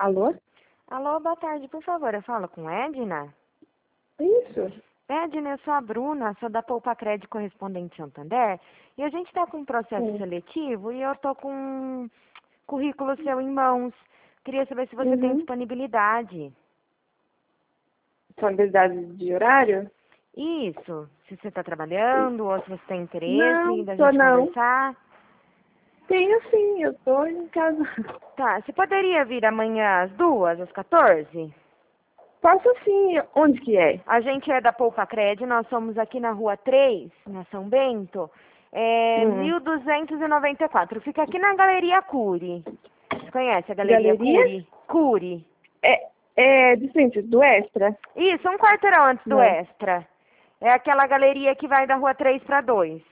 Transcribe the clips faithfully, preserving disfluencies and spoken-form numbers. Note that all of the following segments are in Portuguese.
Alô? Alô, boa tarde, por favor, eu falo com Edna? Isso. Edna, eu sou a Bruna, sou da Poupa Crédito Correspondente Santander, e a gente está com um processo Sim. seletivo e eu estou com um currículo seu em mãos. Queria saber se você tem Uhum. disponibilidade. Disponibilidade de horário? Isso, se você está trabalhando ou se você tem interesse Não, da tô gente não. conversar. Tenho sim, eu tô em casa. Tá, você poderia vir amanhã às duas, às quatorze? Posso sim. Onde que é? A gente é da Poupa Crédito, nós somos aqui na Rua três, na São Bento, é Hum. mil duzentos e noventa e quatro. Fica aqui na Galeria Cury. Você conhece a Galeria Galeria? Cury? Cury. É, é de frente do Extra? Isso, um quarteirão antes do Não. Extra. É aquela galeria que vai da Rua três para dois.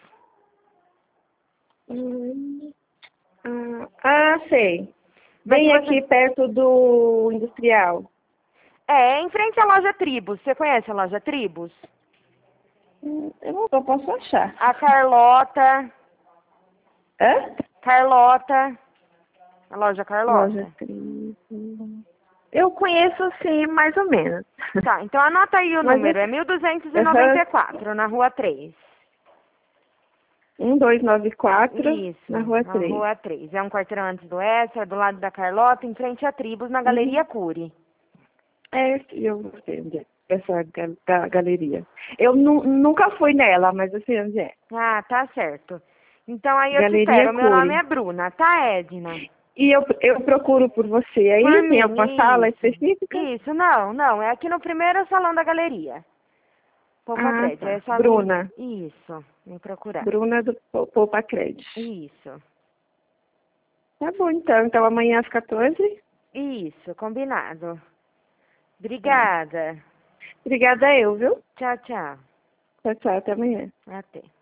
Hum. Ah, ah, sei. Mas se Bem você... aqui perto do Industrial. É, em frente à loja Tribos. Você conhece a loja Tribos? Hum, Eu não eu posso achar. A Carlota. Hã? Carlota. A loja Loja Carlota. Cris. Eu conheço sim, mais ou menos. Tá, então anota aí o Mas número. É esse... mil duzentos e noventa Aham. e quatro, na Rua três. um dois nove quatro Isso, na rua na três. Rua três. É um quarteirão antes do Extra, do lado da Carlota, em frente a Tribos, na Uhum. Galeria Cury. É, eu sei onde é essa ga- ga- galeria. Eu nu- nunca fui nela, mas eu sei onde é. Ah, tá certo. Então aí eu te Galeria espero. Meu nome Cury. é Bruna, tá, Edna? E eu, eu procuro por você Por aí? Tem alguma mim, sala isso. específica? Isso, não, não. É aqui no primeiro salão da galeria. Poupa Ah, Crédito, é tá. só vir. Bruna. Isso, me procurar. Bruna do Pou- Poupa Crédito. Isso, Tá bom, então. Então amanhã às quatorze? isso, combinado. Tá. Obrigada. Obrigada eu, viu? Tchau, tchau. Tchau, tchau. Até amanhã. Até.